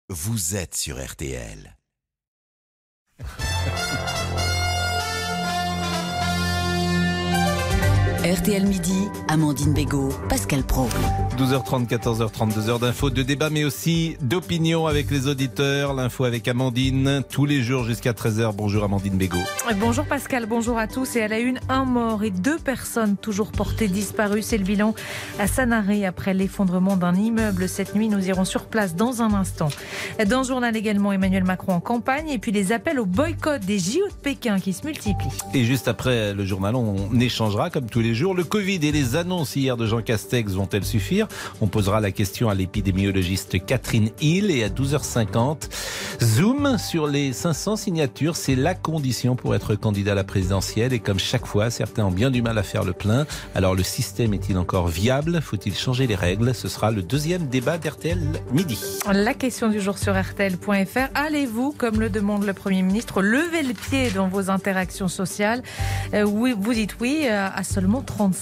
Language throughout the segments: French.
Vous êtes sur RTL. RTL Midi, Amandine Bégaud, Pascal Praud. 12h30, 14h30, 2 heures d'infos, de débat, mais aussi d'opinion avec les auditeurs. L'info avec Amandine, tous les jours jusqu'à 13h. Bonjour Amandine Bégaud. Bonjour Pascal, bonjour à tous. Et à la une, un mort et 2 personnes toujours portées disparues. C'est le bilan à Sanary après l'effondrement d'un immeuble cette nuit. Nous irons sur place dans un instant. Dans le journal également, Emmanuel Macron en campagne et puis les appels au boycott des JO de Pékin qui se multiplient. Et juste après le journal, on échangera comme tous les jours. Le Covid et les annonces hier de Jean Castex vont-elles suffire ? On posera la question à l'épidémiologiste Catherine Hill. Et à 12h50, zoom sur les 500 signatures. C'est la condition pour être candidat à la présidentielle. Et comme chaque fois, certains ont bien du mal à faire le plein. Alors le système est-il encore viable ? Faut-il changer les règles ? Ce sera le deuxième débat d'RTL Midi. La question du jour sur RTL.fr. Allez-vous, comme le demande le Premier ministre, lever le pied dans vos interactions sociales ? Oui, vous dites oui à seulement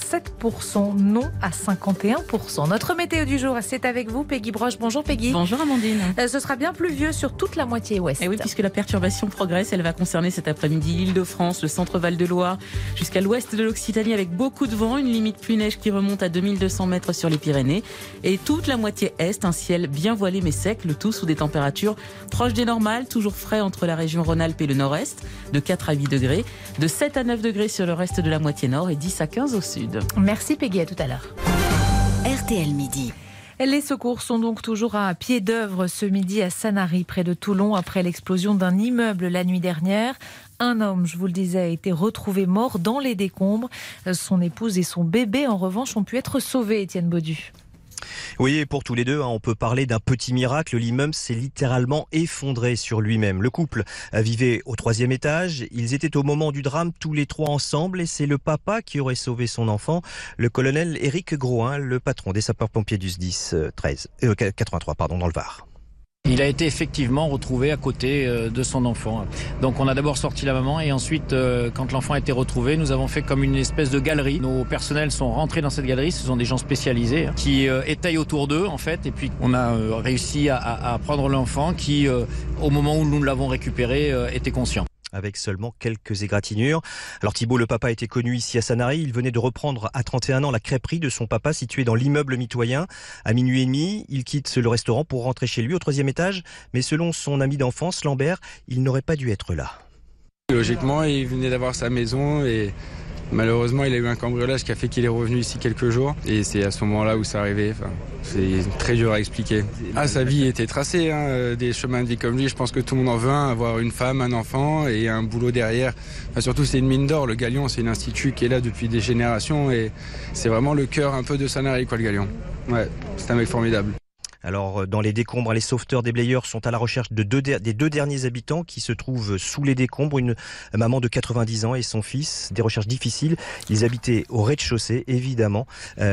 37%, non à 51%. Notre météo du jour, c'est avec vous, Peggy Broche. Bonjour Peggy. Bonjour Amandine. Ce sera bien pluvieux sur toute la moitié ouest. Et oui, puisque la perturbation progresse, elle va concerner cet après-midi l'Île-de-France, le centre Val-de-Loire, jusqu'à l'ouest de l'Occitanie avec beaucoup de vent, une limite pluie-neige qui remonte à 2200 mètres sur les Pyrénées. Et toute la moitié est, un ciel bien voilé mais sec, le tout sous des températures proches des normales, toujours frais entre la région Rhône-Alpes et le nord-est, de 4 à 8 degrés, de 7 à 9 degrés sur le reste de la moitié nord et 10 à 15 au sud. Merci Peggy, à tout à l'heure. RTL Midi. Les secours sont donc toujours à pied d'œuvre ce midi à Sanary, près de Toulon, après l'explosion d'un immeuble la nuit dernière. Un homme, je vous le disais, a été retrouvé mort dans les décombres. Son épouse et son bébé, en revanche, ont pu être sauvés, Étienne Baudu. Oui, et pour tous les deux, on peut parler d'un petit miracle. L'immeuble s'est littéralement effondré sur lui-même. Le couple vivait au 3e étage. Ils étaient au moment du drame tous les 3 ensemble et c'est le papa qui aurait sauvé son enfant. Le colonel Éric Groin, le patron des sapeurs-pompiers du SDIS 83, dans le Var. Il a été effectivement retrouvé à côté de son enfant. Donc on a d'abord sorti la maman et ensuite, quand l'enfant a été retrouvé, nous avons fait comme une espèce de galerie. Nos personnels sont rentrés dans cette galerie, ce sont des gens spécialisés qui étayent autour d'eux en fait. Et puis on a réussi à prendre l'enfant qui, au moment où nous l'avons récupéré, était conscient. Avec seulement quelques égratignures. Alors Thibault, le papa, était connu ici à Sanary. Il venait de reprendre à 31 ans la crêperie de son papa située dans l'immeuble mitoyen. À minuit et demi, il quitte le restaurant pour rentrer chez lui au 3e étage. Mais selon son ami d'enfance, Lambert, il n'aurait pas dû être là. Logiquement, il venait d'avoir sa maison et malheureusement, il a eu un cambriolage qui a fait qu'il est revenu ici quelques jours. Et c'est à ce moment-là où c'est arrivé. C'est très dur à expliquer. Sa vie était tracée, des chemins de vie comme lui. Je pense que tout le monde en veut un, avoir une femme, un enfant et un boulot derrière. Surtout, c'est une mine d'or. Le Galion, c'est un institut qui est là depuis des générations et c'est vraiment le cœur un peu de Sanary, le Galion. Ouais, c'est un mec formidable. Alors, dans les décombres, les sauveteurs déblayeurs sont à la recherche des 2 derniers habitants qui se trouvent sous les décombres. Une maman de 90 ans et son fils. Des recherches difficiles. Ils habitaient au rez-de-chaussée. Évidemment,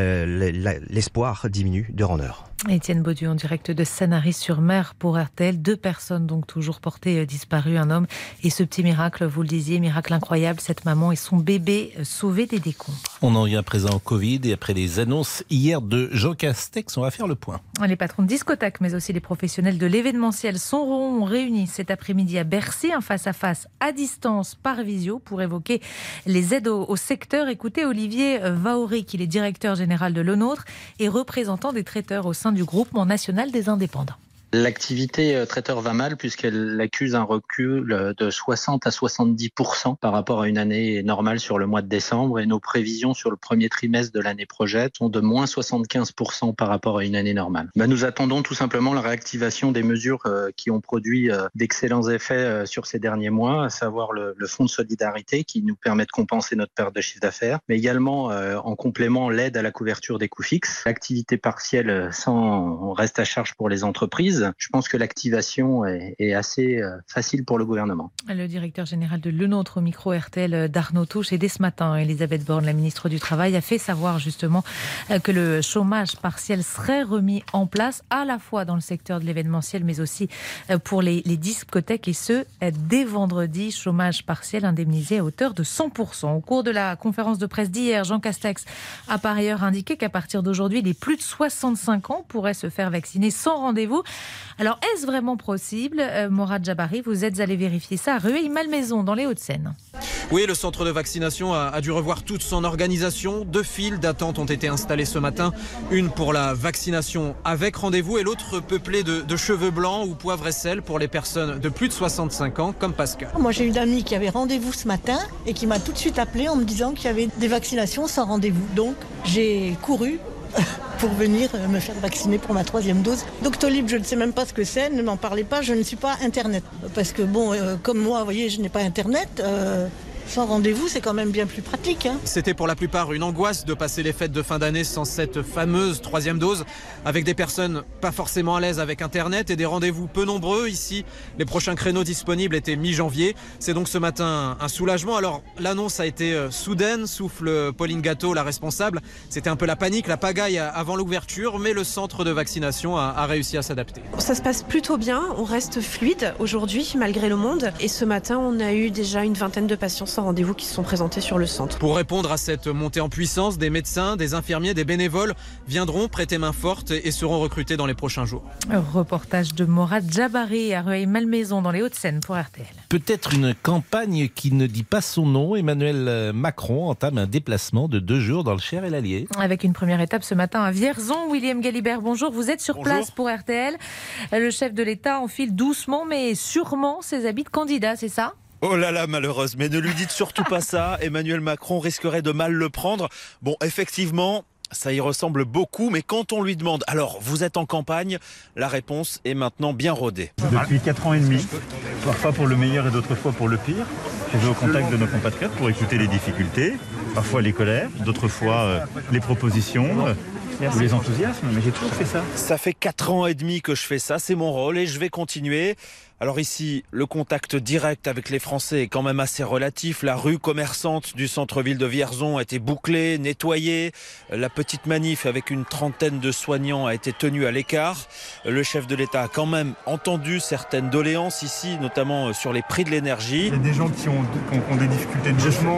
l'espoir diminue d'heure en heure. Étienne Baudu en direct de Sanary-sur-Mer pour RTL. 2 personnes donc toujours portées disparues, un homme et ce petit miracle, vous le disiez, miracle incroyable, cette maman et son bébé sauvés des décombres. On en vient à présent au Covid et après les annonces hier de Jean Castex, on va faire le point. Les patrons de discothèques mais aussi les professionnels de l'événementiel seront réunis cet après-midi à Bercy, un face-à-face à distance par visio pour évoquer les aides au secteur. Écoutez Olivier Vahory, il est directeur général de Lenôtre et représentant des traiteurs au sein du Groupement national des indépendants. L'activité traiteur va mal puisqu'elle accuse un recul de 60 à 70% par rapport à une année normale sur le mois de décembre et nos prévisions sur le premier trimestre de l'année prochaine sont de moins 75% par rapport à une année normale. Nous attendons tout simplement la réactivation des mesures qui ont produit d'excellents effets sur ces derniers mois, à savoir le fonds de solidarité qui nous permet de compenser notre perte de chiffre d'affaires, mais également en complément l'aide à la couverture des coûts fixes, l'activité partielle sans reste à charge pour les entreprises. Je pense que l'activation est assez facile pour le gouvernement. Le directeur général de Lenôtre au micro RTL d'Arnaud Touche. Et dès ce matin, Elisabeth Borne, la ministre du Travail, a fait savoir justement que le chômage partiel serait remis en place à la fois dans le secteur de l'événementiel mais aussi pour les discothèques et ce, dès vendredi. Chômage partiel indemnisé à hauteur de 100%. Au cours de la conférence de presse d'hier, Jean Castex a par ailleurs indiqué qu'à partir d'aujourd'hui, les plus de 65 ans pourraient se faire vacciner sans rendez-vous. Alors, est-ce vraiment possible? Morad Jabari, vous êtes allé vérifier ça à Rueil-Malmaison, dans les Hauts-de-Seine. Oui, le centre de vaccination a dû revoir toute son organisation. 2 files d'attente ont été installées ce matin. Une pour la vaccination avec rendez-vous et l'autre peuplée de cheveux blancs ou poivre et sel pour les personnes de plus de 65 ans, comme Pascal. Moi, j'ai une amie qui avait rendez-vous ce matin et qui m'a tout de suite appelé en me disant qu'il y avait des vaccinations sans rendez-vous. Donc, j'ai couru pour venir me faire vacciner pour ma 3e dose. Doctolib, je ne sais même pas ce que c'est, ne m'en parlez pas, je ne suis pas Internet. Parce que comme moi, vous voyez, je n'ai pas Internet. Sans rendez-vous, c'est quand même bien plus pratique. C'était pour la plupart une angoisse de passer les fêtes de fin d'année sans cette fameuse 3e dose, avec des personnes pas forcément à l'aise avec Internet et des rendez-vous peu nombreux. Ici, les prochains créneaux disponibles étaient mi-janvier. C'est donc ce matin un soulagement. Alors, l'annonce a été soudaine, souffle Pauline Gâteau, la responsable. C'était un peu la panique, la pagaille avant l'ouverture, mais le centre de vaccination a réussi à s'adapter. Ça se passe plutôt bien, on reste fluide aujourd'hui, malgré le monde. Et ce matin, on a eu déjà une 20aine de patients sans rendez-vous qui se sont présentés sur le centre. Pour répondre à cette montée en puissance, des médecins, des infirmiers, des bénévoles viendront prêter main forte et seront recrutés dans les prochains jours. Reportage de Morad Jabari à Rueil-Malmaison dans les Hauts-de-Seine pour RTL. Peut-être une campagne qui ne dit pas son nom. Emmanuel Macron entame un déplacement de 2 jours dans le Cher et l'Allier. Avec une première étape ce matin à Vierzon. William Galibert, bonjour. Vous êtes sur place pour RTL. Le chef de l'État enfile doucement mais sûrement ses habits de candidat, c'est ça ? Oh là là, malheureuse, mais ne lui dites surtout pas ça. Emmanuel Macron risquerait de mal le prendre. Bon, effectivement, ça y ressemble beaucoup, mais quand on lui demande « Alors, vous êtes en campagne ?» la réponse est maintenant bien rodée. Depuis 4 ans et demi, parfois pour le meilleur et d'autres fois pour le pire, je vais au contact de nos compatriotes pour écouter les difficultés, parfois les colères, d'autres fois les propositions ou les enthousiasmes, mais j'ai toujours fait ça. Ça fait 4 ans et demi que je fais ça, c'est mon rôle et je vais continuer. Alors ici, le contact direct avec les Français est quand même assez relatif. La rue commerçante du centre-ville de Vierzon a été bouclée, nettoyée. La petite manif avec une 30aine de soignants a été tenue à l'écart. Le chef de l'État a quand même entendu certaines doléances ici, notamment sur les prix de l'énergie. Il y a des gens qui ont des difficultés de logement,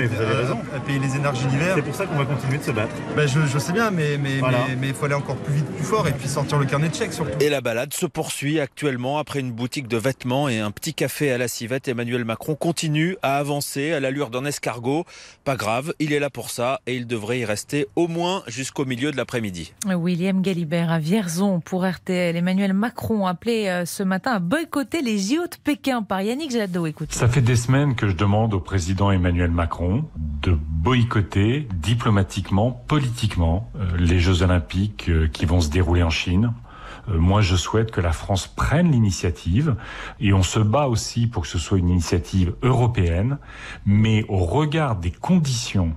à payer les énergies d'hiver. C'est pour ça qu'on va continuer de se battre. Je sais bien, mais il faut aller encore plus vite, plus fort et puis sortir le carnet de chèques surtout. Et la balade se poursuit actuellement après une boutique de vêtements et un petit café à la civette. Emmanuel Macron continue à avancer à l'allure d'un escargot. Pas grave, il est là pour ça et il devrait y rester au moins jusqu'au milieu de l'après-midi. William Galibert à Vierzon pour RTL. Emmanuel Macron appelé ce matin à boycotter les JO de Pékin par Yannick Jadot. Écoute. Ça fait des semaines que je demande au président Emmanuel Macron de boycotter diplomatiquement, politiquement les Jeux Olympiques qui vont se dérouler en Chine. Moi, je souhaite que la France prenne l'initiative et on se bat aussi pour que ce soit une initiative européenne, mais au regard des conditions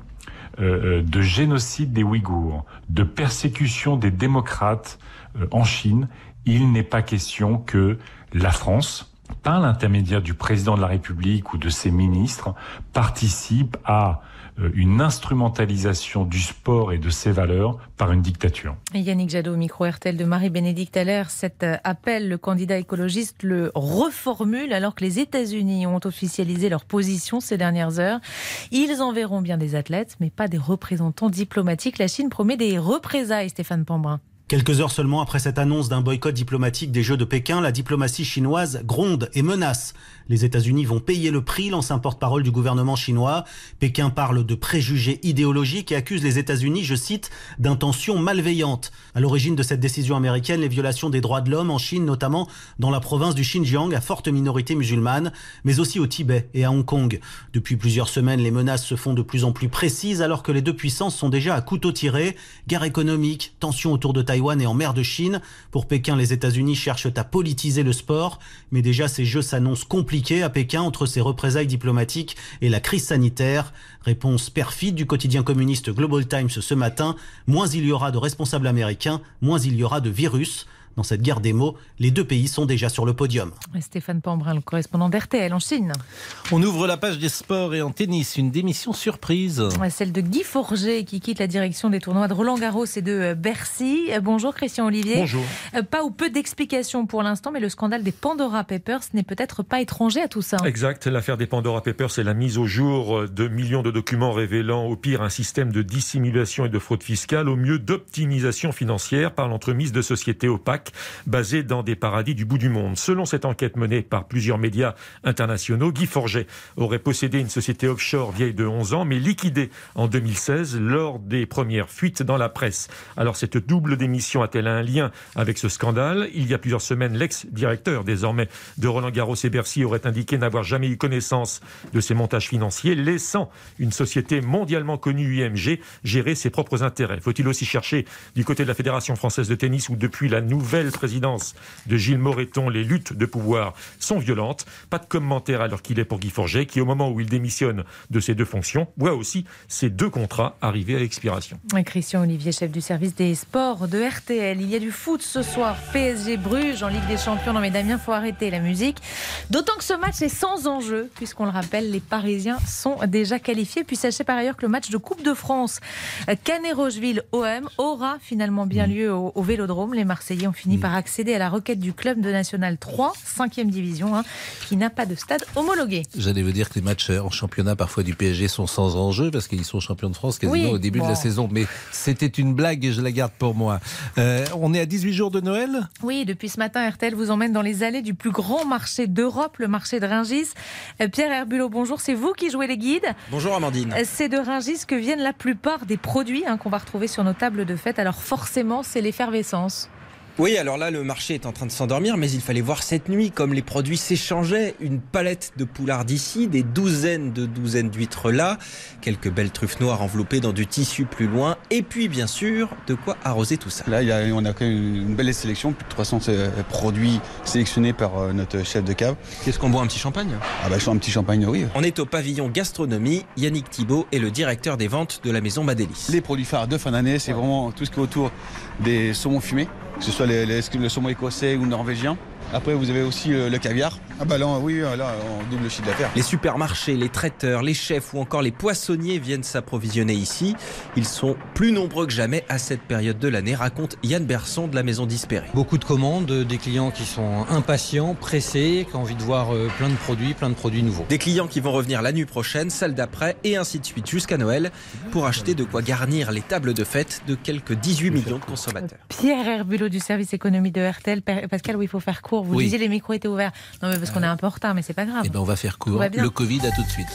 de génocide des Ouïghours, de persécution des démocrates en Chine, il n'est pas question que la France, par l'intermédiaire du président de la République ou de ses ministres, participe à une instrumentalisation du sport et de ses valeurs par une dictature. Yannick Jadot, micro RTL de Marie-Bénédicte Allaire. Cet appel, le candidat écologiste le reformule alors que les États-Unis ont officialisé leur position ces dernières heures. Ils enverront bien des athlètes, mais pas des représentants diplomatiques. La Chine promet des représailles, Stéphane Pambrin. Quelques heures seulement après cette annonce d'un boycott diplomatique des Jeux de Pékin, la diplomatie chinoise gronde et menace. Les États-Unis vont payer le prix, lance un porte-parole du gouvernement chinois. Pékin parle de préjugés idéologiques et accuse les États-Unis, je cite, d'intentions malveillantes. À l'origine de cette décision américaine, les violations des droits de l'homme en Chine, notamment dans la province du Xinjiang, à forte minorité musulmane, mais aussi au Tibet et à Hong Kong. Depuis plusieurs semaines, les menaces se font de plus en plus précises alors que les deux puissances sont déjà à couteau tiré. Guerre économique, tensions autour de Taïwan et en mer de Chine. Pour Pékin, les États-Unis cherchent à politiser le sport, mais déjà ces jeux s'annoncent compliqués à Pékin entre ces représailles diplomatiques et la crise sanitaire. Réponse perfide du quotidien communiste Global Times ce matin. Moins il y aura de responsables américains, moins il y aura de virus. Dans cette guerre des mots, les deux pays sont déjà sur le podium. Stéphane Pambrin, le correspondant d'RTL en Chine. On ouvre la page des sports et en tennis, une démission surprise. Celle de Guy Forget qui quitte la direction des tournois de Roland-Garros et de Bercy. Bonjour Christian Olivier. Bonjour. Pas ou peu d'explications pour l'instant, mais le scandale des Pandora Papers n'est peut-être pas étranger à tout ça. Exact, l'affaire des Pandora Papers, c'est la mise au jour de millions de documents révélant au pire un système de dissimulation et de fraude fiscale, au mieux d'optimisation financière par l'entremise de sociétés opaques Irak, basés dans des paradis du bout du monde. Selon cette enquête menée par plusieurs médias internationaux, Guy Forget aurait possédé une société offshore vieille de 11 ans, mais liquidée en 2016 lors des premières fuites dans la presse. Alors cette double démission a-t-elle un lien avec ce scandale ? Il y a plusieurs semaines, l'ex-directeur désormais de Roland-Garros et Bercy aurait indiqué n'avoir jamais eu connaissance de ces montages financiers, laissant une société mondialement connue, UMG, gérer ses propres intérêts. Faut-il aussi chercher du côté de la Fédération française de tennis où depuis la nouvelle présidence de Gilles Moreton, les luttes de pouvoir sont violentes. Pas de commentaire alors qu'il est pour Guy Forget, qui au moment où il démissionne de ses deux fonctions, voit aussi ses deux contrats arriver à l'expiration. Christian Olivier, chef du service des sports de RTL. Il y a du foot ce soir, PSG Bruges en Ligue des Champions. Non mais Damien, faut arrêter la musique. D'autant que ce match est sans enjeu, puisqu'on le rappelle, les Parisiens sont déjà qualifiés. Puis sachez par ailleurs que le match de Coupe de France Canet-Rocheville-OM aura finalement bien lieu au Vélodrome. Les Marseillais ont fini par accéder à la requête du club de National 3, 5e division, qui n'a pas de stade homologué. J'allais vous dire que les matchs en championnat parfois du PSG sont sans enjeu parce qu'ils sont champions de France quasiment au début de la saison. Mais c'était une blague et je la garde pour moi. On est à 18 jours de Noël ? Oui, depuis ce matin, RTL vous emmène dans les allées du plus grand marché d'Europe, le marché de Rungis. Pierre Herbulot, bonjour, c'est vous qui jouez les guides. Bonjour Amandine. C'est de Rungis que viennent la plupart des produits qu'on va retrouver sur nos tables de fête. Alors forcément, c'est l'effervescence. Oui, alors là, le marché est en train de s'endormir, mais il fallait voir cette nuit comme les produits s'échangeaient. Une palette de poulards d'ici, des douzaines d'huîtres là, quelques belles truffes noires enveloppées dans du tissu plus loin, et puis bien sûr, de quoi arroser tout ça. Là, on a quand même une belle sélection, plus de 300 produits sélectionnés par notre chef de cave. Qu'est-ce qu'on boit, un petit champagne ? Ah bah, un petit champagne, oui. On est au pavillon gastronomie. Yannick Thibault est le directeur des ventes de la maison Madélis. Les produits phares de fin d'année, c'est vraiment tout ce qui est autour des saumons fumés, que ce soit le saumon écossais ou norvégien. Après, vous avez aussi le caviar. Ah bah là, oui, là, on double le chiffre d'affaires. Les supermarchés, les traiteurs, les chefs ou encore les poissonniers viennent s'approvisionner ici. Ils sont plus nombreux que jamais à cette période de l'année, raconte Yann Berson de la maison d'Ispéré. Beaucoup de commandes, des clients qui sont impatients, pressés, qui ont envie de voir plein de produits nouveaux. Des clients qui vont revenir la nuit prochaine, celle d'après et ainsi de suite jusqu'à Noël pour acheter de quoi garnir les tables de fête de quelques 18 millions de consommateurs. Pierre Herbulot du service économie de RTL. Pascal, oui, il faut faire court. Vous disiez les micros étaient ouverts. Non, mais parce qu'on est un peu en retard, mais c'est pas grave. Eh ben, on va faire court. Le Covid, à tout de suite.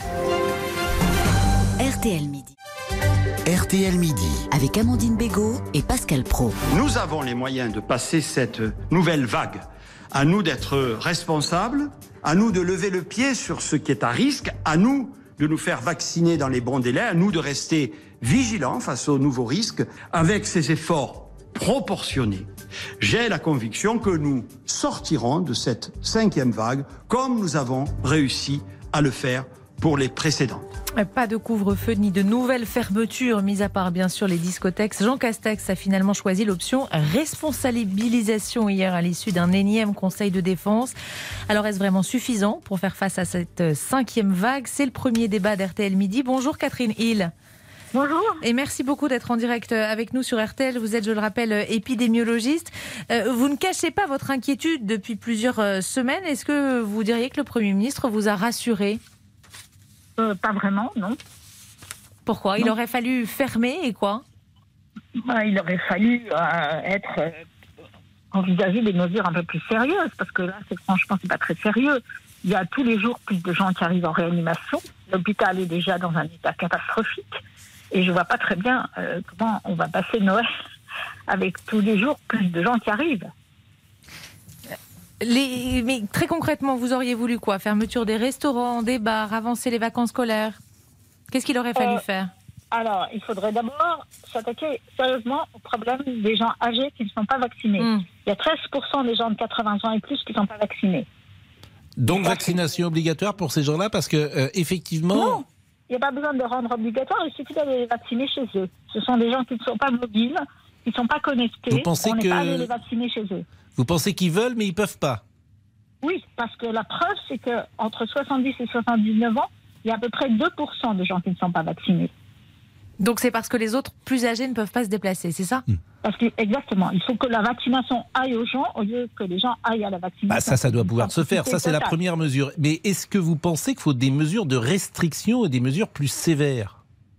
RTL Midi. RTL Midi. Avec Amandine Bégaud et Pascal Praud. Nous avons les moyens de passer cette nouvelle vague. À nous d'être responsables, à nous de lever le pied sur ce qui est à risque, à nous de nous faire vacciner dans les bons délais, à nous de rester vigilants face aux nouveaux risques. Avec ces efforts proportionnés, j'ai la conviction que nous sortirons de cette 5e vague comme nous avons réussi à le faire pour les précédentes. Pas de couvre-feu ni de nouvelles fermetures, mis à part bien sûr les discothèques. Jean Castex a finalement choisi l'option responsabilisation hier à l'issue d'un énième conseil de défense. Alors est-ce vraiment suffisant pour faire face à cette 5e vague ? C'est le premier débat d'RTL Midi. Bonjour Catherine Hill. Bonjour. Et merci beaucoup d'être en direct avec nous sur RTL. Vous êtes, je le rappelle, épidémiologiste. Vous ne cachez pas votre inquiétude depuis plusieurs semaines. Est-ce que vous diriez que le Premier ministre vous a rassuré ? Pas vraiment, non. Pourquoi ? Il aurait fallu fermer et quoi ? Il aurait fallu envisager des mesures un peu plus sérieuses, parce que là, franchement, c'est pas très sérieux. Il y a tous les jours plus de gens qui arrivent en réanimation. L'hôpital est déjà dans un état catastrophique. Et je ne vois pas très bien comment on va passer Noël avec tous les jours plus de gens qui arrivent. Mais très concrètement, vous auriez voulu quoi ? Fermeture des restaurants, des bars, avancer les vacances scolaires ? Qu'est-ce qu'il aurait fallu faire ? Alors, il faudrait d'abord s'attaquer sérieusement au problème des gens âgés qui ne sont pas vaccinés. Il y a 13% des gens de 80 ans et plus qui ne sont pas vaccinés. Donc vaccination obligatoire pour ces gens-là parce que effectivement... Non, il n'y a pas besoin de rendre obligatoire, il suffit d'aller les vacciner chez eux. Ce sont des gens qui ne sont pas mobiles, qui ne sont pas connectés. On n'est pas allé les vacciner chez eux. Vous pensez qu'ils veulent mais ils ne peuvent pas ? Oui, parce que la preuve c'est qu'entre 70 et 79 ans, il y a à peu près 2% de gens qui ne sont pas vaccinés. Donc c'est parce que les autres plus âgés ne peuvent pas se déplacer, c'est ça ? Parce que, exactement, il faut que la vaccination aille aux gens au lieu que les gens aillent à la vaccination. Ça doit pouvoir se faire, ça c'est la première mesure. Mais est-ce que vous pensez qu'il faut des mesures de restriction et des mesures plus sévères ?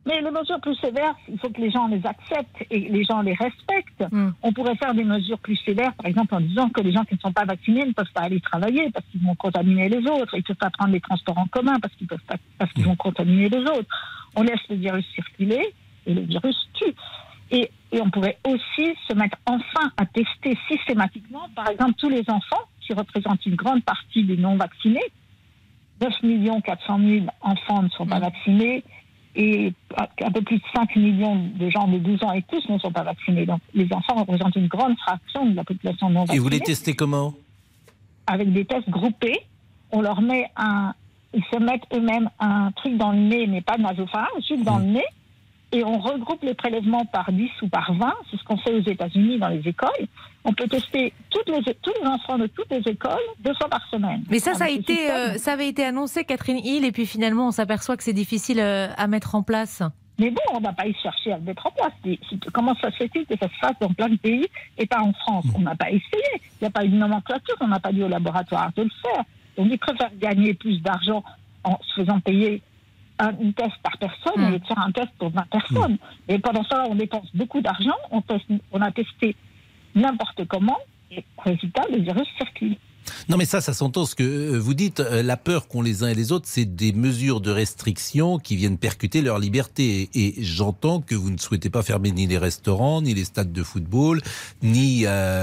Mais les mesures plus sévères, il faut que les gens les acceptent et les gens les respectent. On pourrait faire des mesures plus sévères, par exemple en disant que les gens qui ne sont pas vaccinés ne peuvent pas aller travailler parce qu'ils vont contaminer les autres. Ils ne peuvent pas prendre les transports en commun parce qu'ils vont contaminer les autres. On laisse le virus circuler et le virus tue. Et on pourrait aussi se mettre enfin à tester systématiquement, par exemple, tous les enfants qui représentent une grande partie des non-vaccinés. 9 400 000 enfants ne sont pas vaccinés et un peu plus de 5 millions de gens de 12 ans et plus ne sont pas vaccinés. Donc les enfants représentent une grande fraction de la population non vaccinée. Et vous les testez comment ? Avec des tests groupés. On leur met ils se mettent eux-mêmes un truc dans le nez, mais pas nasopharynge, juste dans le nez. Et on regroupe les prélèvements par 10 ou par 20. C'est ce qu'on fait aux États-Unis dans les écoles. On peut tester tous les enfants de toutes les écoles 2 fois par semaine. Mais ça avait été annoncé, Catherine Hill, et puis finalement, on s'aperçoit que c'est difficile à mettre en place. Mais bon, on n'a pas cherché à le mettre en place. Comment ça se fait-il que ça se fasse dans plein de pays et pas en France ? On n'a pas essayé. Il n'y a pas eu de nomenclature. On n'a pas dit au laboratoire de le faire. Donc, ils préfèrent gagner plus d'argent en se faisant payer un test par personne au lieu de faire un test pour 20 personnes. Et pendant ça, on dépense beaucoup d'argent, on a testé n'importe comment, et résultat, le virus circule. Non mais ça s'entend ce que vous dites, la peur qu'ont les uns et les autres, c'est des mesures de restriction qui viennent percuter leur liberté. Et j'entends que vous ne souhaitez pas fermer ni les restaurants, ni les stades de football, ni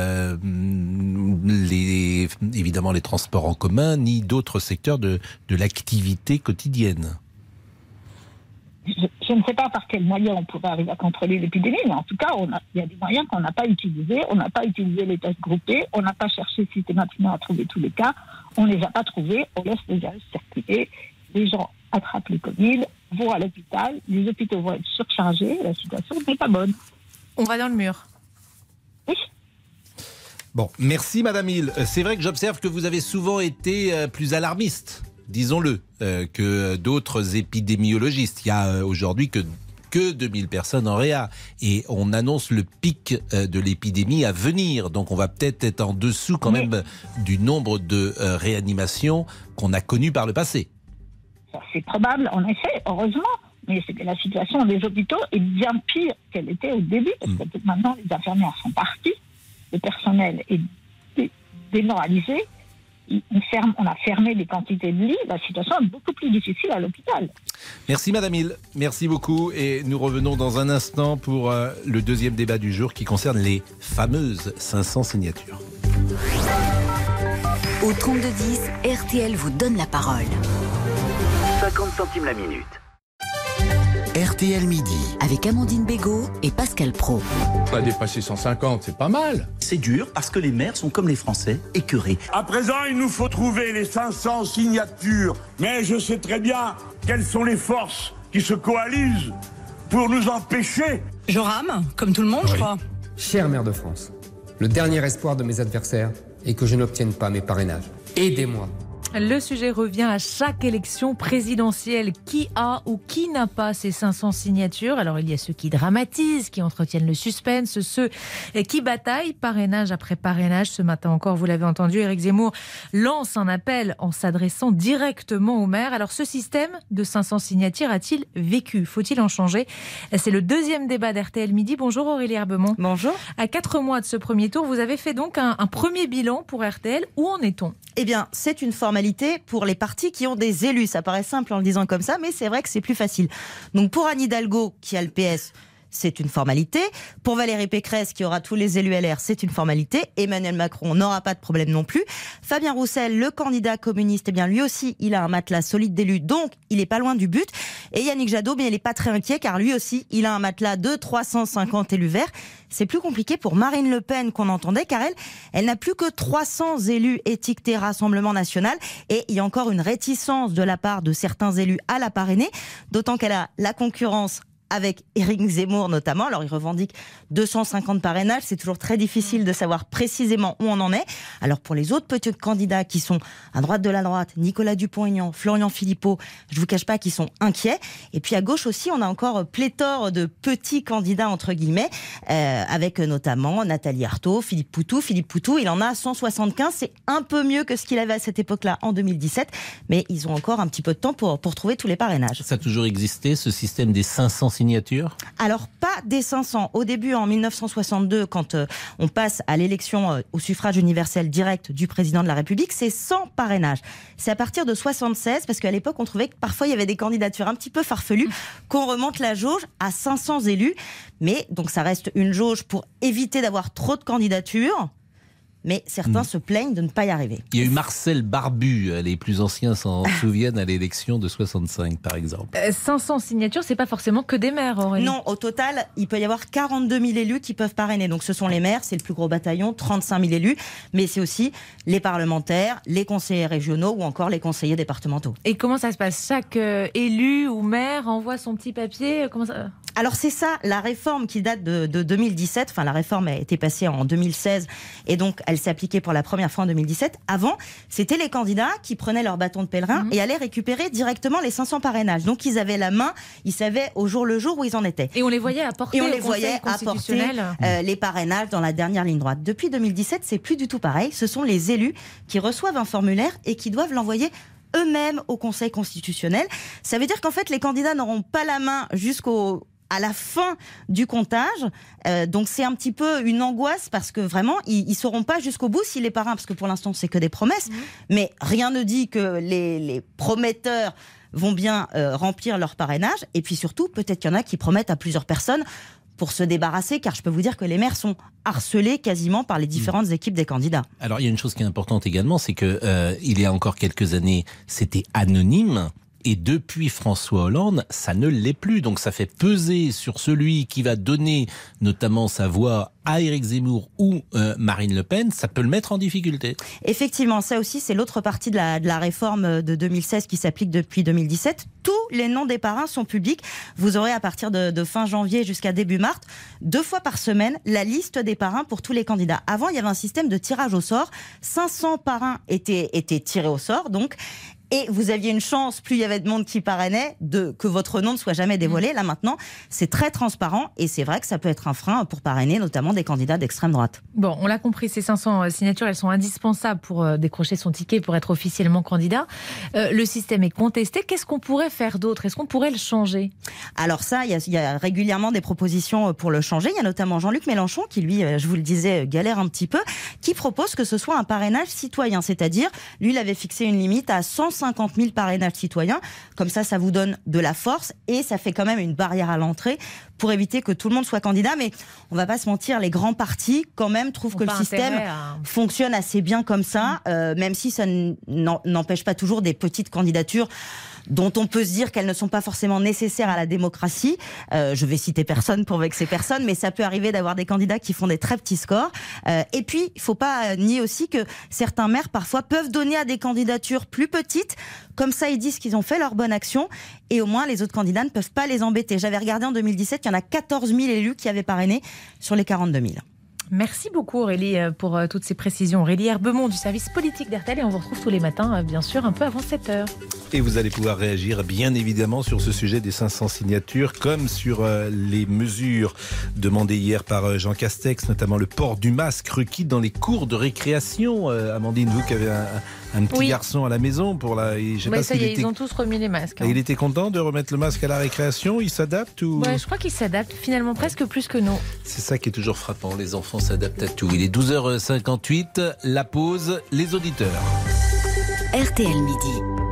évidemment les transports en commun, ni d'autres secteurs de l'activité quotidienne. Je ne sais pas par quels moyens on pourrait arriver à contrôler l'épidémie, mais en tout cas, il y a des moyens qu'on n'a pas utilisés. On n'a pas utilisé les tests groupés, on n'a pas cherché systématiquement à trouver tous les cas, on ne les a pas trouvés, on laisse les virus circuler, les gens attrapent le Covid, vont à l'hôpital, les hôpitaux vont être surchargés, la situation n'est pas bonne. On va dans le mur. Oui. Bon, merci Madame Hill. C'est vrai que j'observe que vous avez souvent été plus alarmiste, disons-le, que d'autres épidémiologistes. Il y a aujourd'hui que 2000 personnes en réa et on annonce le pic de l'épidémie à venir. Donc on va peut-être être en dessous quand même du nombre de réanimations qu'on a connues par le passé. C'est probable, en effet, heureusement, mais la situation des hôpitaux est bien pire qu'elle était au début, parce que maintenant les infirmières sont parties, le personnel est démoralisé. On a fermé des quantités de lits, la situation est beaucoup plus difficile à l'hôpital. Merci Madame Hill, merci beaucoup et nous revenons dans un instant pour le deuxième débat du jour qui concerne les fameuses 500 signatures. Au 3210, RTL vous donne la parole. 50 centimes la minute. RTL Midi. Avec Amandine Bégaud et Pascal Praud. Pas dépasser 150, c'est pas mal. C'est dur parce que les maires sont comme les Français, écœurés. À présent, il nous faut trouver les 500 signatures. Mais je sais très bien quelles sont les forces qui se coalisent pour nous empêcher. Je rame, comme tout le monde, je crois. Cher maire de France, le dernier espoir de mes adversaires est que je n'obtienne pas mes parrainages. Aidez-moi. Le sujet revient à chaque élection présidentielle. Qui a ou qui n'a pas ces 500 signatures ? Alors il y a ceux qui dramatisent, qui entretiennent le suspense, ceux qui bataillent parrainage après parrainage. Ce matin encore, vous l'avez entendu, Éric Zemmour lance un appel en s'adressant directement au maire. Alors ce système de 500 signatures a-t-il vécu ? Faut-il en changer ? C'est le deuxième débat d'RTL Midi. Bonjour Aurélie Herbemont. Bonjour. À 4 mois de ce premier tour, vous avez fait donc un premier bilan pour RTL. Où en est-on ? Eh bien, c'est une formalité pour les partis qui ont des élus. Ça paraît simple en le disant comme ça, mais c'est vrai que c'est plus facile. Donc pour Anne Hidalgo, qui a le PS, c'est une formalité. Pour Valérie Pécresse, qui aura tous les élus LR, c'est une formalité. Emmanuel Macron n'aura pas de problème non plus. Fabien Roussel, le candidat communiste, eh bien lui aussi, il a un matelas solide d'élus, donc il est pas loin du but. Et Yannick Jadot, bien il est pas très inquiet, car lui aussi, il a un matelas de 350 élus verts. C'est plus compliqué pour Marine Le Pen qu'on entendait, car elle n'a plus que 300 élus étiquetés Rassemblement National. Et il y a encore une réticence de la part de certains élus à la parrainer, d'autant qu'elle a la concurrence avec Éric Zemmour notamment. Alors il revendique 250 parrainages, c'est toujours très difficile de savoir précisément où on en est. Alors pour les autres petits candidats qui sont à droite de la droite, Nicolas Dupont-Aignan, Florian Philippot, je vous cache pas qu'ils sont inquiets. Et puis à gauche aussi, on a encore pléthore de petits candidats entre guillemets, avec notamment Nathalie Arthaud, Philippe Poutou. Philippe Poutou, il en a 175, c'est un peu mieux que ce qu'il avait à cette époque-là en 2017, mais ils ont encore un petit peu de temps pour trouver tous les parrainages. Ça a toujours existé, ce système des 500 signatures? Alors, pas des 500. Au début, en 1962, quand on passe à l'élection au suffrage universel direct du président de la République, c'est 100 parrainages. C'est à partir de 76, parce qu'à l'époque, on trouvait que parfois, il y avait des candidatures un petit peu farfelues, qu'on remonte la jauge à 500 élus. Mais, donc, ça reste une jauge pour éviter d'avoir trop de candidatures. Mais certains se plaignent de ne pas y arriver. Il y a eu Marcel Barbu, les plus anciens s'en souviennent, à l'élection de 65 par exemple. 500 signatures, c'est pas forcément que des maires, Aurélie. Non, au total, il peut y avoir 42 000 élus qui peuvent parrainer. Donc ce sont les maires, c'est le plus gros bataillon, 35 000 élus. Mais c'est aussi les parlementaires, les conseillers régionaux ou encore les conseillers départementaux. Et comment ça se passe? Chaque élu ou maire envoie son petit papier? Comment ça... Alors c'est ça, la réforme qui date de 2017, enfin la réforme a été passée en 2016 et donc elle s'est appliquée pour la première fois en 2017. Avant, c'était les candidats qui prenaient leur bâton de pèlerin et allaient récupérer directement les 500 parrainages. Donc ils avaient la main, ils savaient au jour le jour où ils en étaient. Et on les voyait apporter les parrainages dans la dernière ligne droite. Depuis 2017, c'est plus du tout pareil. Ce sont les élus qui reçoivent un formulaire et qui doivent l'envoyer eux-mêmes au Conseil constitutionnel. Ça veut dire qu'en fait, les candidats n'auront pas la main à la fin du comptage. Donc c'est un petit peu une angoisse parce que vraiment, ils sauront pas jusqu'au bout si les parrains, parce que pour l'instant, c'est que des promesses. Mais rien ne dit que les prometteurs vont bien remplir leur parrainage. Et puis surtout, peut-être qu'il y en a qui promettent à plusieurs personnes pour se débarrasser, car je peux vous dire que les maires sont harcelés quasiment par les différentes équipes des candidats. Alors il y a une chose qui est importante également, c'est que il y a encore quelques années, c'était anonyme. Et depuis François Hollande, ça ne l'est plus. Donc ça fait peser sur celui qui va donner notamment sa voix à Éric Zemmour ou Marine Le Pen, ça peut le mettre en difficulté. Effectivement, ça aussi, c'est l'autre partie de la réforme de 2016 qui s'applique depuis 2017. Tous les noms des parrains sont publics. Vous aurez à partir de fin janvier jusqu'à début mars, 2 fois par semaine, la liste des parrains pour tous les candidats. Avant, il y avait un système de tirage au sort. 500 parrains étaient tirés au sort, donc. Et vous aviez une chance, plus il y avait de monde qui parrainait, que votre nom ne soit jamais dévoilé. Là maintenant, c'est très transparent et c'est vrai que ça peut être un frein pour parrainer notamment des candidats d'extrême droite. Bon, on l'a compris, ces 500 signatures, elles sont indispensables pour décrocher son ticket, pour être officiellement candidat. Le système est contesté. Qu'est-ce qu'on pourrait faire d'autre? Est-ce qu'on pourrait le changer? Alors ça, il y a régulièrement des propositions pour le changer. Il y a notamment Jean-Luc Mélenchon qui, lui, je vous le disais, galère un petit peu, qui propose que ce soit un parrainage citoyen. C'est-à-dire, lui, il avait fixé une limite à 150 000 parrainages citoyens. Comme ça vous donne de la force et ça fait quand même une barrière à l'entrée pour éviter que tout le monde soit candidat. Mais on va pas se mentir, les grands partis, quand même, trouvent que le système fonctionne assez bien comme ça, même si ça n'empêche pas toujours des petites candidatures dont on peut se dire qu'elles ne sont pas forcément nécessaires à la démocratie. Je vais citer personne pour vexer personne, mais ça peut arriver d'avoir des candidats qui font des très petits scores. Et puis, il faut pas nier aussi que certains maires, parfois, peuvent donner à des candidatures plus petites. Comme ça, ils disent qu'ils ont fait leur bonne action. Et au moins, les autres candidats ne peuvent pas les embêter. J'avais regardé en 2017, il y en a 14 000 élus qui avaient parrainé sur les 42 000. Merci beaucoup Aurélie pour toutes ces précisions. Aurélie Herbemont du service politique d'RTL et on vous retrouve tous les matins, bien sûr, un peu avant 7h. Et vous allez pouvoir réagir bien évidemment sur ce sujet des 500 signatures comme sur les mesures demandées hier par Jean Castex, notamment le port du masque requis dans les cours de récréation. Amandine, vous qui avez un petit garçon à la maison pour la... Ils ont tous remis les masques. Il était content de remettre le masque à la récréation? Il s'adapte ou... Je crois qu'il s'adapte finalement presque plus que nous. C'est ça qui est toujours frappant, les enfants s'adaptent à tout. Il est 12h58, la pause, les auditeurs. RTL Midi.